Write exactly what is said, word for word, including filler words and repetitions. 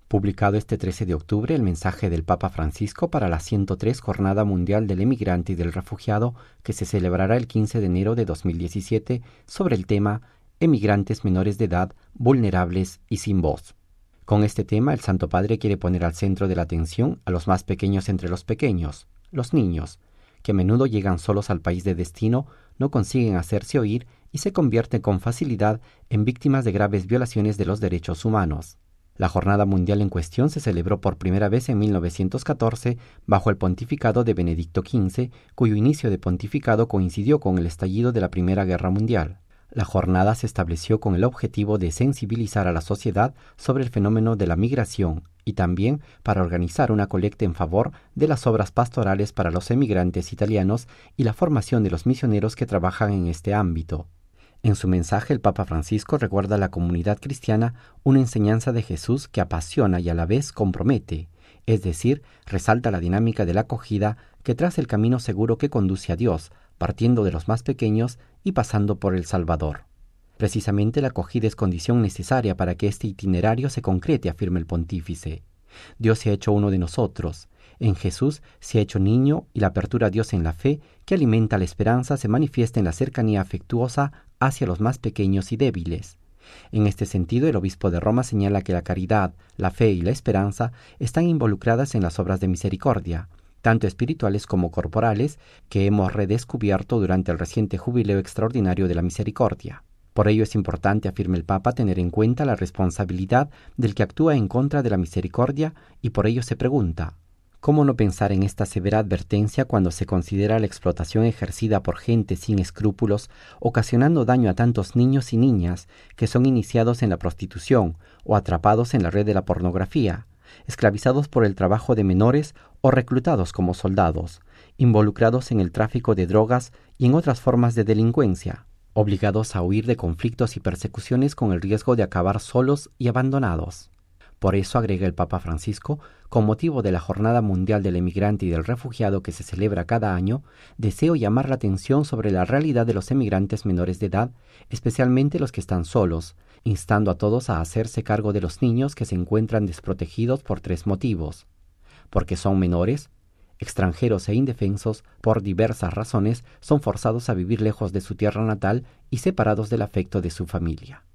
Publicado este trece de octubre el mensaje del Papa Francisco para la ciento tres Jornada Mundial del Emigrante y del Refugiado, que se celebrará el quince de enero de dos mil diecisiete, sobre el tema Emigrantes menores de edad, vulnerables y sin voz. Con este tema, el Santo Padre quiere poner al centro de la atención a los más pequeños entre los pequeños, los niños, que a menudo llegan solos al país de destino, no consiguen hacerse oír y se convierten con facilidad en víctimas de graves violaciones de los derechos humanos. La Jornada Mundial en cuestión se celebró por primera vez en mil novecientos catorce bajo el pontificado de Benedicto quince, cuyo inicio de pontificado coincidió con el estallido de la Primera Guerra Mundial. La jornada se estableció con el objetivo de sensibilizar a la sociedad sobre el fenómeno de la migración y también para organizar una colecta en favor de las obras pastorales para los emigrantes italianos y la formación de los misioneros que trabajan en este ámbito. En su mensaje, el Papa Francisco recuerda a la comunidad cristiana una enseñanza de Jesús que apasiona y a la vez compromete, es decir, resalta la dinámica de la acogida que traza el camino seguro que conduce a Dios, partiendo de los más pequeños y pasando por el Salvador. Precisamente la acogida es condición necesaria para que este itinerario se concrete, afirma el pontífice. Dios se ha hecho uno de nosotros. En Jesús se ha hecho niño y la apertura a Dios en la fe, que alimenta la esperanza, se manifiesta en la cercanía afectuosa hacia los más pequeños y débiles. En este sentido, el obispo de Roma señala que la caridad, la fe y la esperanza están involucradas en las obras de misericordia, tanto espirituales como corporales, que hemos redescubierto durante el reciente jubileo extraordinario de la misericordia. Por ello es importante, afirma el Papa, tener en cuenta la responsabilidad del que actúa en contra de la misericordia y por ello se pregunta, ¿cómo no pensar en esta severa advertencia cuando se considera la explotación ejercida por gente sin escrúpulos, ocasionando daño a tantos niños y niñas que son iniciados en la prostitución o atrapados en la red de la pornografía, esclavizados por el trabajo de menores o reclutados como soldados, involucrados en el tráfico de drogas y en otras formas de delincuencia, obligados a huir de conflictos y persecuciones con el riesgo de acabar solos y abandonados? Por eso, agrega el Papa Francisco, con motivo de la Jornada Mundial del Emigrante y del Refugiado que se celebra cada año, deseo llamar la atención sobre la realidad de los emigrantes menores de edad, especialmente los que están solos, instando a todos a hacerse cargo de los niños que se encuentran desprotegidos por tres motivos: porque son menores, extranjeros e indefensos, por diversas razones, son forzados a vivir lejos de su tierra natal y separados del afecto de su familia.